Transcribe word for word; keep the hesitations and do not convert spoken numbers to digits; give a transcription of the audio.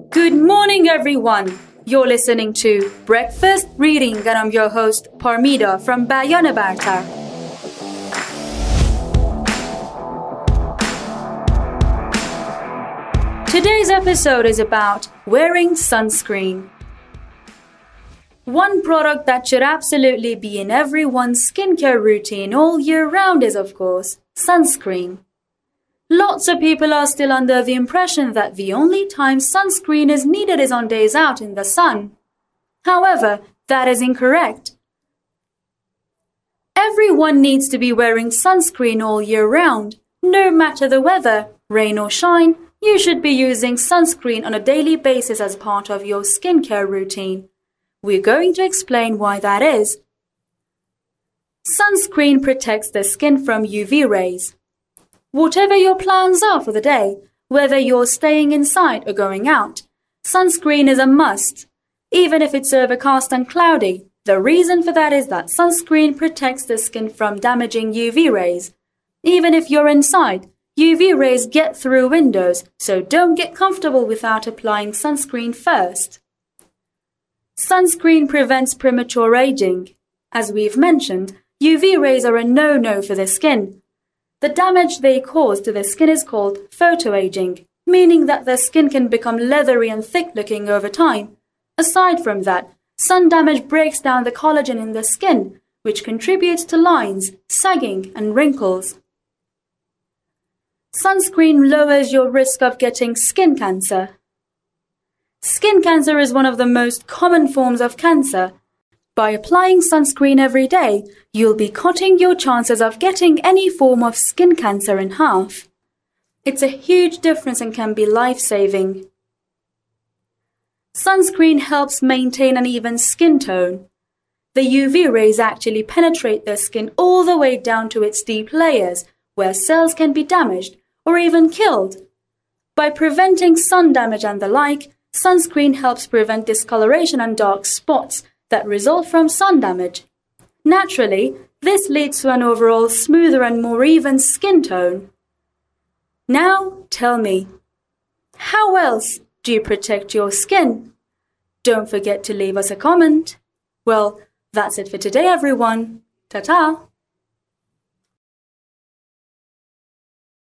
Good morning, everyone. You're listening to Breakfast Reading, and I'm your host, Parmida from Bayanabarta. Today's episode is about wearing sunscreen. One product that should absolutely be in everyone's skincare routine all year round is, of course, sunscreen. Lots of people are still under the impression that the only time sunscreen is needed is on days out in the sun. However, that is incorrect. Everyone needs to be wearing sunscreen all year round. No matter the weather, rain or shine, you should be using sunscreen on a daily basis as part of your skincare routine. We're going to explain why that is. Sunscreen protects the skin from U V rays. Whatever your plans are for the day, whether you're staying inside or going out, sunscreen is a must, even if it's overcast and cloudy. The reason for that is that sunscreen protects the skin from damaging U V rays. Even if you're inside, U V rays get through windows, so don't get comfortable without applying sunscreen first. Sunscreen prevents premature aging. As we've mentioned, U V rays are a no-no for the skin. The damage they cause to the skin is called photoaging, meaning that the skin can become leathery and thick-looking over time. Aside from that, sun damage breaks down the collagen in the skin, which contributes to lines, sagging, and wrinkles. Sunscreen lowers your risk of getting skin cancer. Skin cancer is one of the most common forms of cancer. By applying sunscreen every day, you'll be cutting your chances of getting any form of skin cancer in half. It's a huge difference and can be life-saving. Sunscreen helps maintain an even skin tone. The U V rays actually penetrate the skin all the way down to its deep layers, where cells can be damaged or even killed. By preventing sun damage and the like, sunscreen helps prevent discoloration and dark spots that result from sun damage. Naturally, this leads to an overall smoother and more even skin tone. Now, tell me, how else do you protect your skin? Don't forget to leave us a comment. Well, that's it for today, everyone. Ta-ta!